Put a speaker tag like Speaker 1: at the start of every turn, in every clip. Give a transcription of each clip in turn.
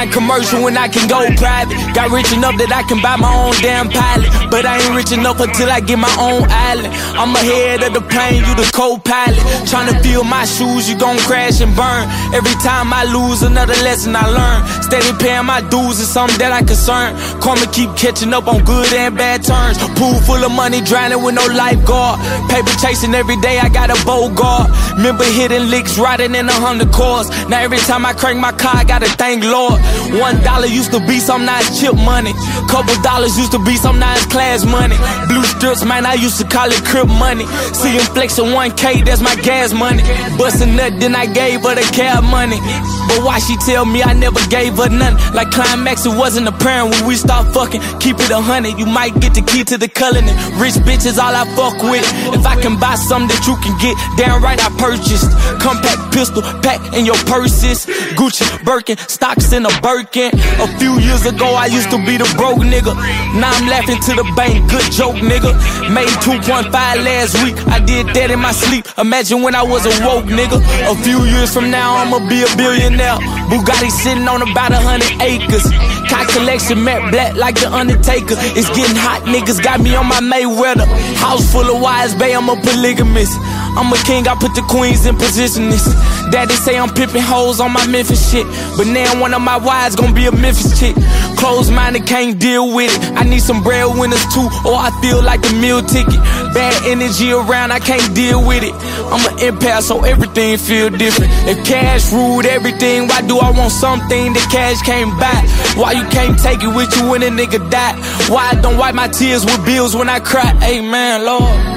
Speaker 1: flying commercial when I can go private. Got rich enough that I can buy my own damn pilot, but I ain't rich enough until I get my own island. I'm ahead of the plane, you the co-pilot. Tryna fill my shoes, you gon' crash and burn. Every time I lose, another lesson I learn. Steady paying my dues is something that I concern. Karma keep catching up on good and bad turns. Pool full of money, drowning with no lifeguard. Paper chasing every day, I got a Bogart. Remember hitting licks, riding in 100 cars. Now every time I crank my car, I gotta thank Lord. $1 used to be some nice chip money. Couple dollars used to be some nice class money. Blue strips, man, I used to call it crib money. See him flexing 1K, that's my gas money. Bust a nut, then I gave her the cab money. But why she tell me I never gave her none? Like climax, it wasn't apparent when we start fucking. Keep it 100, you might get the key to the culinary. Rich bitches all I fuck with. If I can buy something that you can get, damn right I purchased. Compact pistol, pack in your purses. Gucci, Birkin, stocks in a Birkin. A few years ago I used to be the broke nigga. Now I'm laughing to the bank, good joke nigga. Made 2.5 last week, I did that in my sleep. Imagine when I was a woke nigga. A few years from now I'ma be a billionaire. Bugatti sitting on about 100 acres. Car collection matte black like the Undertaker. It's getting hot, niggas got me on my Mayweather. House full of wise bay, I'm a polygamist. I'm a king, I put the queens in position. Daddy say I'm pimping hoes on my Memphis shit, but now one of my wives gon' be a Memphis chick. Closed-minded, can't deal with it. I need some breadwinners too, or I feel like a meal ticket. Bad energy around, I can't deal with it. I'm an empath, so everything feel different. If cash ruled everything, why do I want something that cash can't buy? Why you can't take it with you when a nigga die? Why I don't wipe my tears with bills when I cry? Amen, Lord.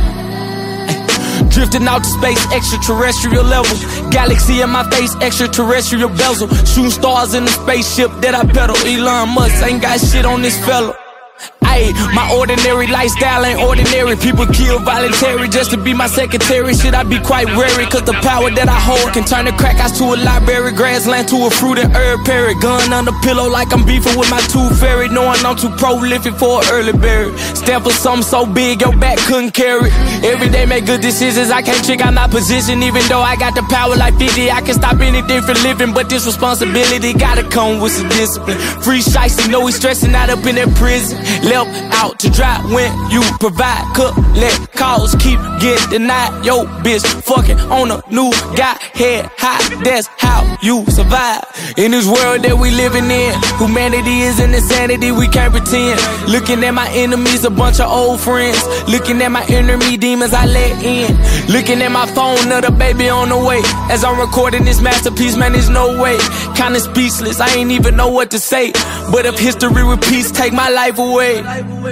Speaker 1: Drifting out to space, extraterrestrial level. Galaxy in my face, extraterrestrial bezel. Shooting stars in the spaceship that I pedal. Elon Musk ain't got shit on this fella. Ayy, my ordinary lifestyle ain't ordinary. People kill voluntary just to be my secretary. Should I be quite wary, cause the power that I hold can turn the crack house to a library, grassland to a fruit and herb parrot. Gun on the pillow like I'm beefing with my tooth fairy, knowing I'm too prolific for an early berry. Stand for something so big your back couldn't carry. Every day make good decisions, I can't check out my position. Even though I got the power like 50, I can stop anything from living. But this responsibility gotta come with some discipline. Free shiesty, know he's stressing out up in that prison. Left out to dry when you provide. Collect calls, keep getting denied. Yo, bitch, fucking on a new guy. Head high, that's how you survive. In this world that we living in, humanity is an insanity, we can't pretend. Looking at my enemies, a bunch of old friends. Looking at my enemy demons, I let in. Looking at my phone, another baby on the way. As I'm recording this masterpiece, man, there's no way. Kinda speechless, I ain't even know what to say. But if history repeats, take my life away.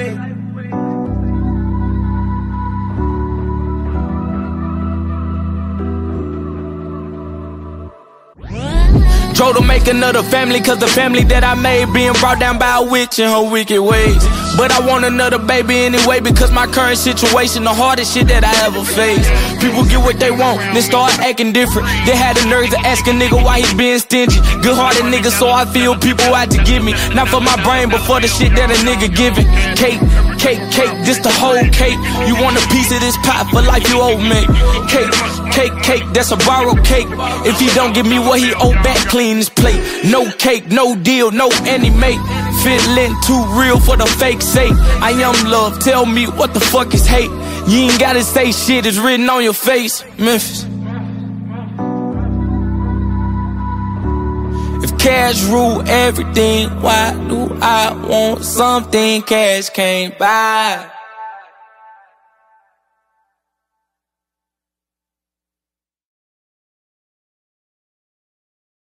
Speaker 1: Joe to make another family, cause the family that I made being brought down by a witch in her wicked ways. But I want another baby anyway, because my current situation the hardest shit that I ever faced. People get what they want, then start acting different. They had the nerve to ask a nigga why he being stingy. Good hearted nigga, so I feel people out to get me. Not for my brain, but for the shit that a nigga giving. Cake, cake, cake, this the whole cake. You want a piece of this pie for life you owe me. Cake, cake, cake, that's a borrowed cake. If he don't give me what he owe back, clean his plate. No cake, no deal, no anime. Feeling too real for the fake sake. I am love, tell me what the fuck is hate. You ain't gotta say shit, it's written on your face. Memphis. If cash rule everything, why do I want something cash can't buy?